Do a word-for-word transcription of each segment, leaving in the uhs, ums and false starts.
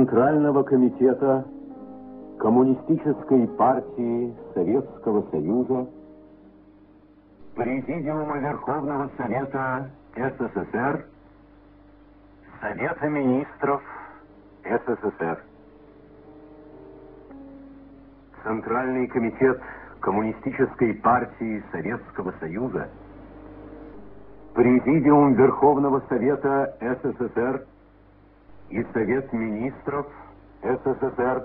Центрального комитета Коммунистической партии Советского Союза, Президиума Верховного Совета СССР, Совета Министров СССР. Центральный комитет Коммунистической партии Советского Союза, Президиум Верховного Совета СССР и Совет Министров СССР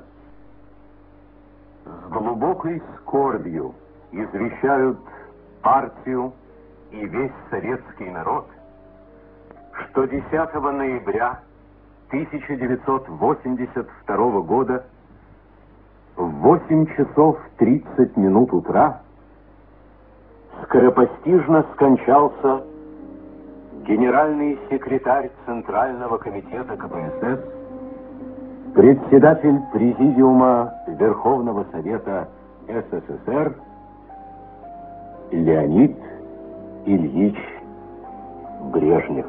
с глубокой скорбью извещают партию и весь советский народ, что десятого ноября тысяча девятьсот восемьдесят второго года в восемь часов тридцать минут утра скоропостижно скончался генеральный секретарь Центрального комитета КПСС, председатель Президиума Верховного Совета СССР Леонид Ильич Брежнев.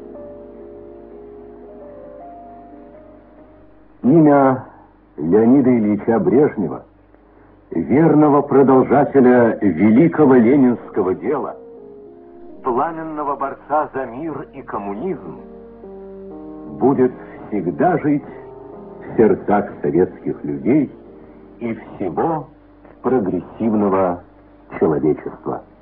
Имя Леонида Ильича Брежнева, верного продолжателя великого ленинского дела, пламенного борца за мир и коммунизм, будет всегда жить в сердцах советских людей и всего прогрессивного человечества.